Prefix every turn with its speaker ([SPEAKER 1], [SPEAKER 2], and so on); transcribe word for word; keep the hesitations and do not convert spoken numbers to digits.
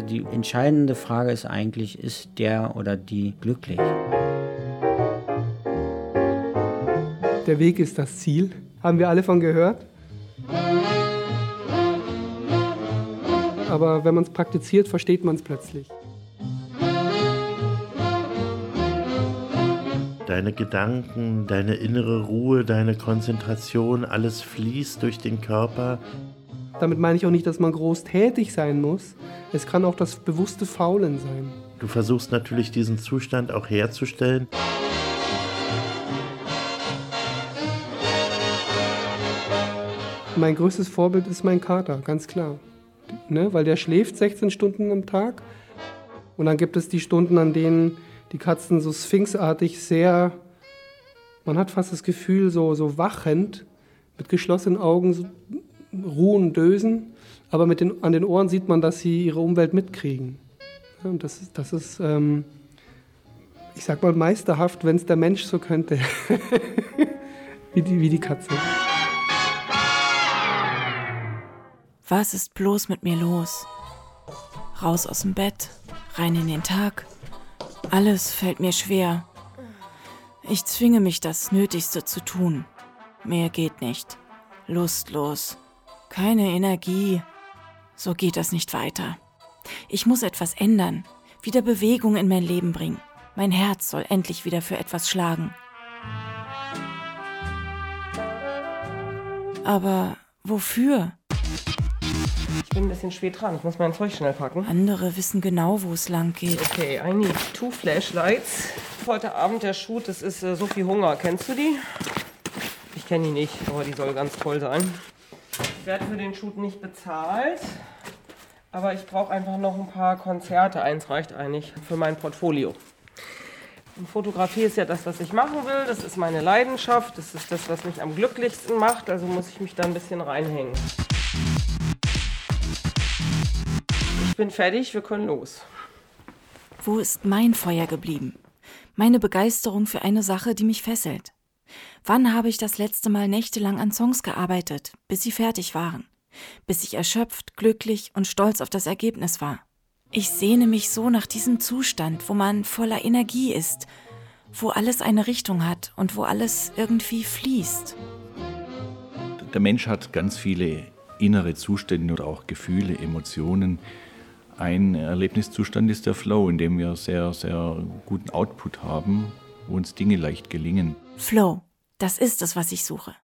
[SPEAKER 1] Die entscheidende Frage ist eigentlich, ist der oder die glücklich?
[SPEAKER 2] Der Weg ist das Ziel. Haben wir alle von gehört? Aber wenn man es praktiziert, versteht man es plötzlich.
[SPEAKER 3] Deine Gedanken, deine innere Ruhe, deine Konzentration, alles fließt durch den Körper.
[SPEAKER 2] Damit meine ich auch nicht, dass man groß tätig sein muss. Es kann auch das bewusste Faulen sein.
[SPEAKER 3] Du versuchst natürlich diesen Zustand auch herzustellen.
[SPEAKER 2] Mein größtes Vorbild ist mein Kater, ganz klar. Ne? Weil der schläft sechzehn Stunden am Tag. Und dann gibt es die Stunden, an denen die Katzen so sphinxartig sehr, man hat fast das Gefühl, so, so wachend, mit geschlossenen Augen so ruhen, dösen. Aber mit den, an den Ohren sieht man, dass sie ihre Umwelt mitkriegen. Ja, und das, das ist, ähm, ich sag mal, meisterhaft, wenn es der Mensch so könnte. wie, die, wie die Katze.
[SPEAKER 4] Was ist bloß mit mir los? Raus aus dem Bett, rein in den Tag. Alles fällt mir schwer. Ich zwinge mich, das Nötigste zu tun. Mehr geht nicht. Lustlos. Keine Energie. So geht das nicht weiter. Ich muss etwas ändern, wieder Bewegung in mein Leben bringen. Mein Herz soll endlich wieder für etwas schlagen. Aber wofür?
[SPEAKER 5] Ich bin ein bisschen spät dran. Ich muss mein Zeug schnell packen.
[SPEAKER 4] Andere wissen genau, wo es lang geht.
[SPEAKER 5] Okay, I need two flashlights. Heute Abend der Shoot, das ist äh, Sophie Hunger. Kennst du die? Ich kenne die nicht, aber die soll ganz toll sein. Ich werde für den Shoot nicht bezahlt, aber ich brauche einfach noch ein paar Konzerte. Eins reicht eigentlich für mein Portfolio. Und Fotografie ist ja das, was ich machen will. Das ist meine Leidenschaft. Das ist das, was mich am glücklichsten macht. Also muss ich mich da ein bisschen reinhängen. Ich bin fertig, wir können los.
[SPEAKER 4] Wo ist mein Feuer geblieben? Meine Begeisterung für eine Sache, die mich fesselt. Wann habe ich das letzte Mal nächtelang an Songs gearbeitet, bis sie fertig waren? Bis ich erschöpft, glücklich und stolz auf das Ergebnis war. Ich sehne mich so nach diesem Zustand, wo man voller Energie ist, wo alles eine Richtung hat und wo alles irgendwie fließt.
[SPEAKER 6] Der Mensch hat ganz viele innere Zustände oder auch Gefühle, Emotionen. Ein Erlebniszustand ist der Flow, in dem wir sehr, sehr guten Output haben, wo uns Dinge leicht gelingen.
[SPEAKER 4] Flow, das ist es, was ich suche.